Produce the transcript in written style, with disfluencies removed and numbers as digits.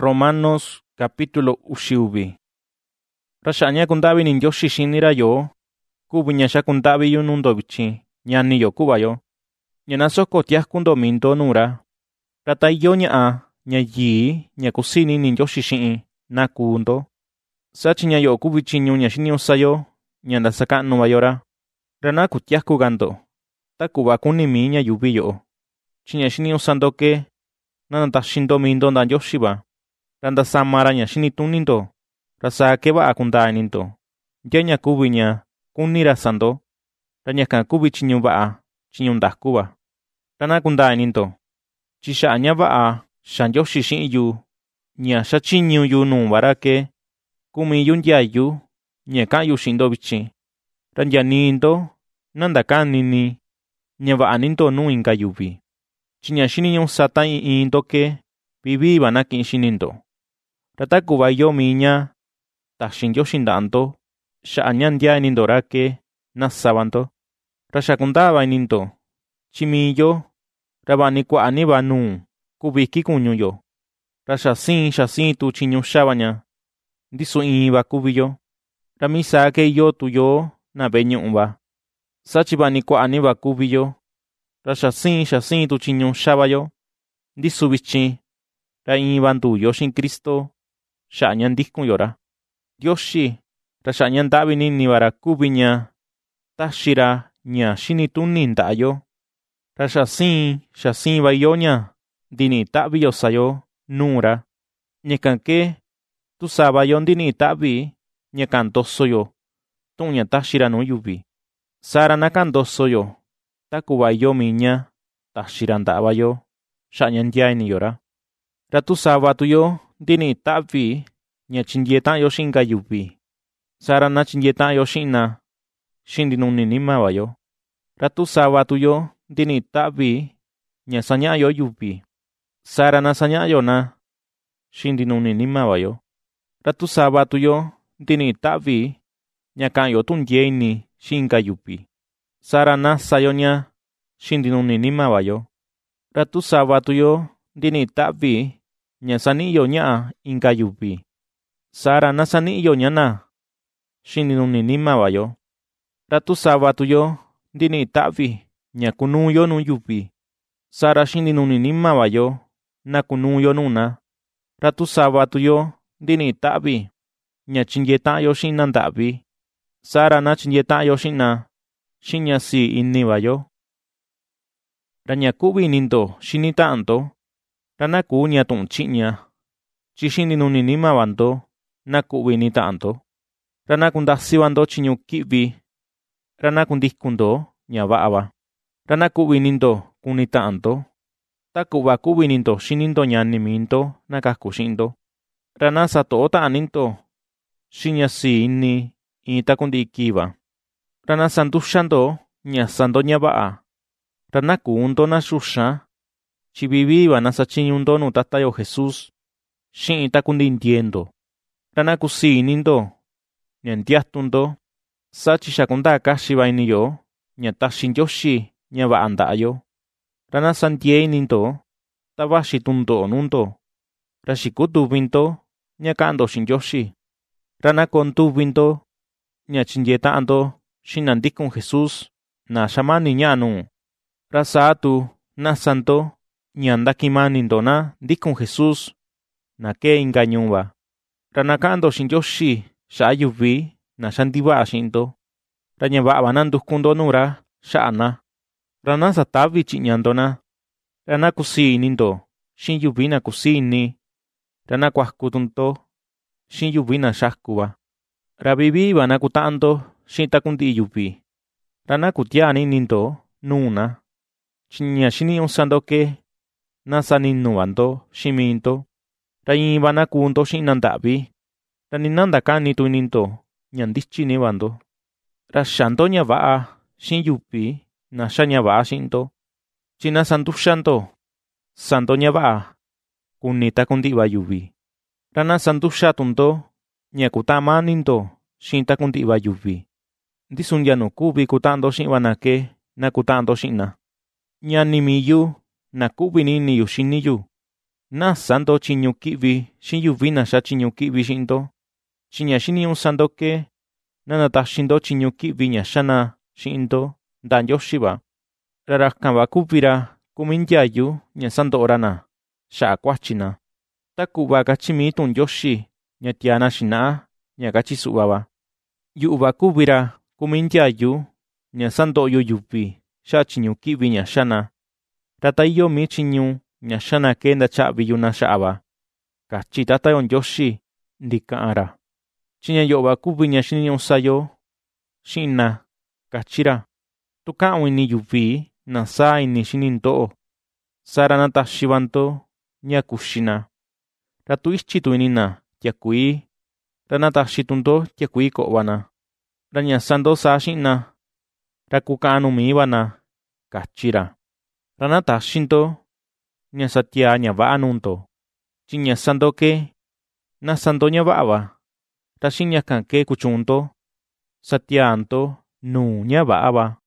Romanos capítulo uxiuvi. Raxaña kundavi nin Yoshi xinira yo, kubiña xa kundavi yu nundo vichi, ñani yo kuba yo. Ñana soko tias kundo mindo nura. Rata yo ña yi, ña kusini nin Yoshi xin, na kundo. Sachi ña yo kubichi ñu ña xini usayo, ña nda sakanu bayora. Rana kutias kugando. Ta kuba kunimi ña yubi yo. Chiña xini usando ke, nana ta shindo mindo nda Yoshi ba. Randa samara ña xini tunindo. Rasa ke ba akunda nindo. Yaña kubiña kunira sando. Raña kan kubi chiñu ba, chiñu nda kuba. Rana kunda nindo. Chisha ña ba, shan Yoshi xin yu. Ña xa chiñu yu nu bara ke. Kumi yun yu, ña kan yu shindo bichi. Ranya nindo, nanda kan nini. Ña ba nindo nu inga yubi. Chiña xini ñu sata indo ke. Bibi bana kin xinindo. Rata kuba yo miña. Taxin Yoshi ndando. Xa ñan dia nindo ra ke. Nasabando. Rasha kundaba nindo. Chimi yo. Rabani kwa ani banu. Kubiki kuñu yo. Rasha sin tu chiñu shabaña. Ndisu iba kubi yo. Ramisa ke yo tu yo. Na beñu ba. Sachi bani kwa ani ba kubi yo. Rasha sin tu chiñu shaba yo. Ndisu bichi. Ra iban tu Yoshin Kristo. Xa ñan dikun yora. Yoshi. Rasha ñan dabi nini bara kubi ña. Tashira ña shini tuni nda yo. Rasha sin ba yo ña. Dini tabi yo sayo. Nura. Ñekan ke. Tu saba yo dini tabi. Ñekan doso yo. Tuña tashira no yubi. Sara nakan doso yo. Takuba yo miña. Tashira ndaba yo. Xa ñan dia ni yora. Ratu saba tu yo. Dini tabi. Ña chinyeta yo shinga yubi. Sara na chinyeta yo shina. Shindi nuni nima ba yo. Ratu saba tu yo. Dini tabi. Ña sanya yo yubi. Sara na sanya yo na. Shindi nuni nima ba yo. Ratu saba tu yo. Dini tabi. Ña kan yo tunye ni. Shinga yubi. Sara na sayo ña. Shindi nuni nima ba yo. Ratu saba tu yo. Dini tabi. Ña sani yo ña inga yubi. Sara na sani yo ña na. Shindi nuni nima ba yo. Ratu saba tu yo. Dini tabi. Ña kunu yo nu yubi. Sara shindi nuni nima ba yo. Na kunu yo nuna. Ratu saba tu yo. Dini tabi. Ña chinyeta yo shina ndabi. Sara na chinyeta yo shina. Shinya si inni ba yo. Raña kubi nindo shinita anto. Rana ku ña tun chiña. Chi shindi nuni nima bando. Na kubi nita anto. Rana kundasi bando chiñu kibi. Rana kundiskundo ña baaba. Rana kubi nindo kunita anto. Ta kuba kubi nindo shinindo ñani minto na kaskushindo. Rana sato ota aninto. Shinya si inni ita kundi kiba. Rana sandushando ña sando ña baa. Rana kuundo na shusha. Chibibiba na sachiñundo nu tatayo Jesús. Shin ita kundi entiendo. Rana kusi nindo. Ña entiastundo. Sachi shakunda kashiba ini yo. Ña tashin Yoshi ña ba anda yo. Rana santie nindo. Tabashi tundo nundo. Rashikutu vinto. Ña kando shin Yoshi. Rana kontu vinto. Ña chinyeta ando. Shinandikun Jesús. Na shamani ña nu. Rasatu. Na santo. Ña ndakima nindo na. Dikun Jesús. Na ke engañuba. Rana kando shin Yoshi. Sha yubi. Na shandiba shinto. Raña baba nanduskundo nura. Shana. Rana satavi chiñandona. Rana kusi nindo. Shin yubi na kusi ni. Rana kwaskutunto. Shin yubi na shaskuba. Rabibi bana kutando. Shin takundi yubi. Rana kutiani nindo. Nuna. Chiña shini usando ke. Nasa ninubando. Shiminto. Rañi bana kundo shin nandabi. Rani nandakani tu nindo. Ñandichi ni bando. Rashando ña baa. Shin yubi. Na shanya baa shinto. China sandushanto. Sando ña baa. Kunita kundi ba yubi. Rana sandushatunto. Ña kutama nindo. Shinta kundi ba yubi. Ndisun ya no kubi kutando shin banake. Na kutando shin na. Ña nimiyu. Na kubi ni yu shiniyu. Nasando chiñu ki'vi xin yuvi naxa chiñu ki'vi xi'ndo, chiña xiniñu'u sando ke nana taxindo chiñu ki'vi ñaxana xi'ndo nda Ndioxiva. Ra rakan va kuvi ra kumi ndyayu ña sando'o ra na xa'a kuachina, ta ku'va kachi mi tu'un Ndioxi ña tiana xina'a ña kachi su'va va. Yu'u va kuvi ra kumi ndyayu ña sando'yo yuvi xa'a chiñu ki'vi ñaxana, ra ta iyo mi chiñu ñaxana ke ndacha'viyu na xa'a va, kachi Tatayo Ndioxi ndi ka'an ra. Chiña yo'o va kuvi ña xiniñu'u sayo xi'in na, kachi ra. Tu ka'un ini yuvi na saa ini xini ndo'o, sara na taxi va ndo ña kuxi na. Ra tu ichi tu ini na tiakuii, ra na taxi tu ndo tiakuii ko'va na. Ra ña sa ndo saa xi'in na, ra kuka'an nu mi va na, kachi ra. Ra na taxi ndo ña satyaa ña va'a nuu ndo, chi ña sa ndo ke na sa ndo ña va'a va, ra xi'in ñakan ke kuchuun ndo satyaa ndo nuu ña va'a va.